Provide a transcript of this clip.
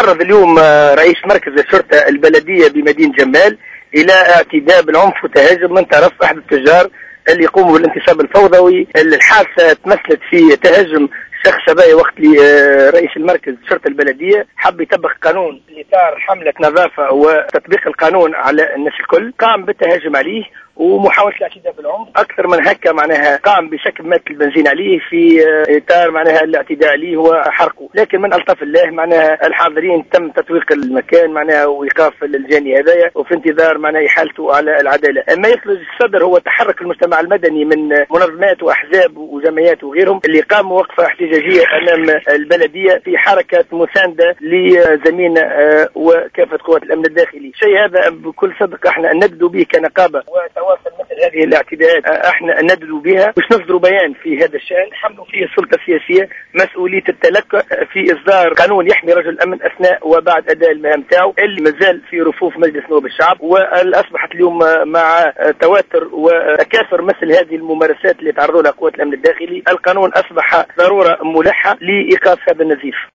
تعرض اليوم رئيس مركز الشرطة البلدية بمدينة جمال إلى اعتداء بالعنف وتهجم من طرف أحد التجار اللي يقوموا بالانتصاب الفوضوي. الحادثة تمثلت في تهجم شخص شبابي وقت اللي رئيس المركز الشرطة البلدية حب يطبق قانون إطار حملة نظافة وتطبيق القانون على الناس الكل، قام بالتهجم عليه ومحاولة الاعتداء بالعنف. أكثر من هكا معناها قام بشكل مادة البنزين عليه في إطار معناها الاعتداء عليه وحرقه، لكن من ألطف الله معناها الحاضرين تم تطويق المكان معناها وإيقاف الجاني هذايا وفي انتظار معناها إحالته على العدالة. ما يخرج الصدر هو تحرك المجتمع المدني من منظمات وأحزاب وجمعيات وغيرهم اللي قاموا وقفة احتجاجية أمام البلدية في حركة مساندة لزميلنا وكافة قوات الأمن الداخلي. شيء هذا بكل صدق احنا نددوا به كنقابة وتواصل مثل هذه الاعتداءات احنا نددوا بها، مش نصدروا بيان في هذا الشأن نحملوا فيه السلطة السياسية مسؤولية التلقى في إصدار قانون يحمي رجل الأمن أثناء وبعد أداء المهام تاعو اللي مازال في رفوف مجلس نواب الشعب. وأصبحت اليوم مع تواتر وتكاثر مثل هذه الممارسات اللي تعرضوا لها قوات الأمن الداخلي القانون أصبح ضرورة ملحة لإيقاف هذا النزيف.